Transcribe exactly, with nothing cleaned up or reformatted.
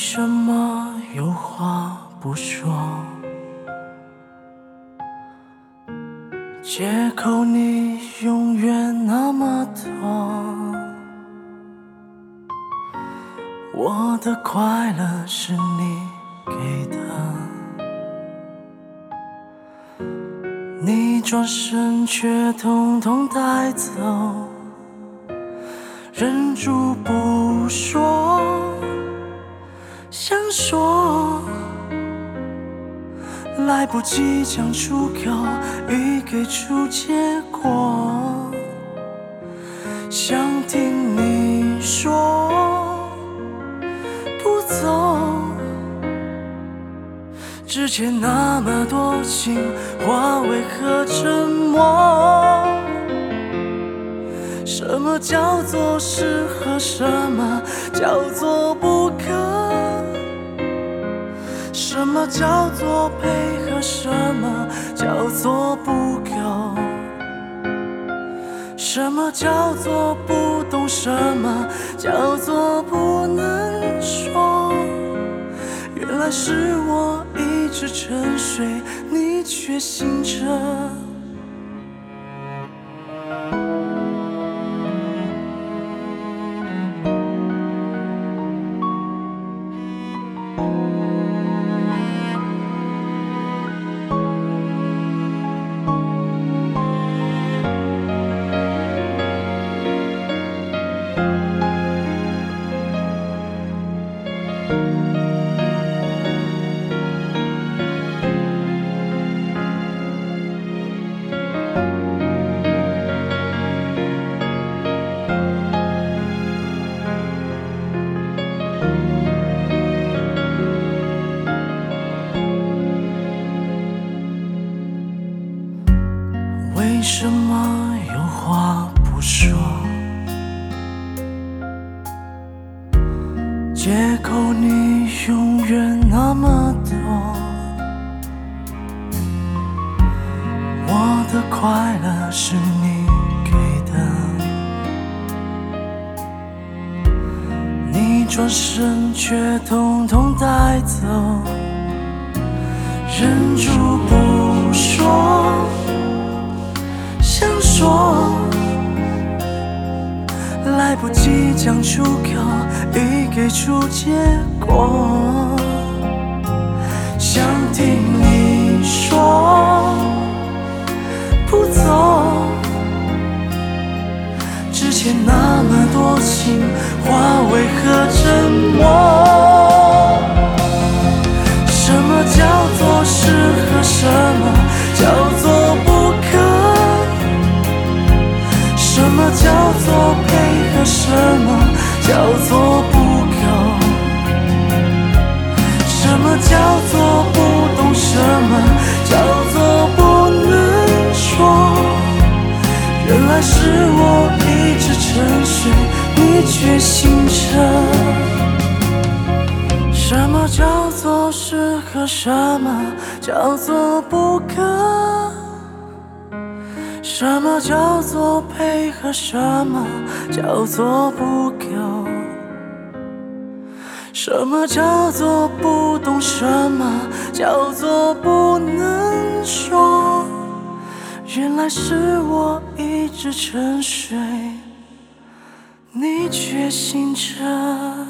什么有话不说？借口你永远那么多，我的快乐是你给的，你转身却统统带走，忍住不说，想说来不及讲出口，已给出结果。想听你说不走，之前那么多情话为何沉默？什么叫做适合，什么叫做不可？什么叫做配合，什么叫做不够？什么叫做不懂，什么叫做不能说？原来是我一直沉睡，你却醒着。为什么有话不说？借口你永远那么多，我的快乐是你给的，你转身却统统带走，忍住不说，想说来不及讲出口，已给出结果。想听你说不走，之前那么多情话为何沉默？什么叫做适合，什么叫做不可？什么叫做配合，什么叫做不够？什么叫做不懂，什么叫做不能说？原来是我一直沉睡，你却醒着。什么叫做适合，什么叫做不可？什么叫做配合，什么叫做不够？什么叫做不懂，什么叫做不能说？原来是我一直沉睡，你却醒着。